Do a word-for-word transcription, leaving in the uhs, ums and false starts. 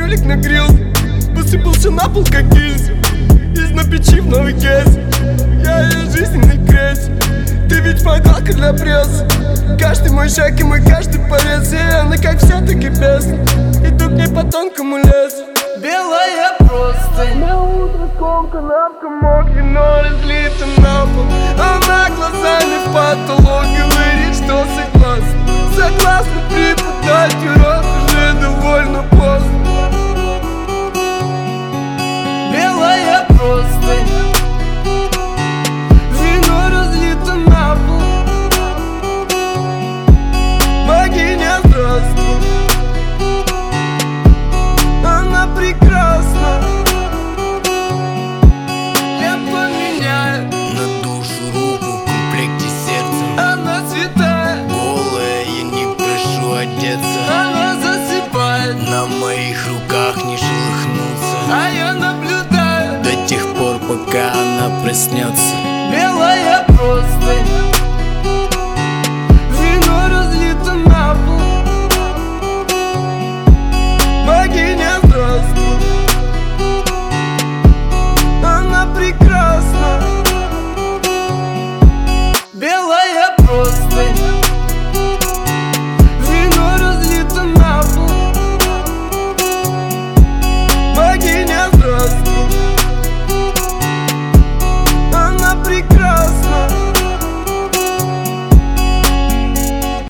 велик нагрелся, посыпался на пол, как гильза, из на печи в новой грязи. Я ее жизненный грязь. Ты ведь фоталка для прессы. Каждый мой шаг и мой каждый порез. И она как вся, так и без. Иду к ней по тонкому лесу. Белая простынь, на утро скомкана в комок, вино разлито на пол. Она глазами в потолок говорит, что согласна. Согласна преподать урок, уже довольно поздно. белая простынь, Вино разлито на пол. Богиня, здравствуй. Она прекрасна. Я поменяю на душу руку в комплекте сердца. Она святая. Голая, я не прошу одеться. Она засыпает, На моих руках не шелохнуться а я наблюдаю. до тех пор, пока она проснется. Белая простынь,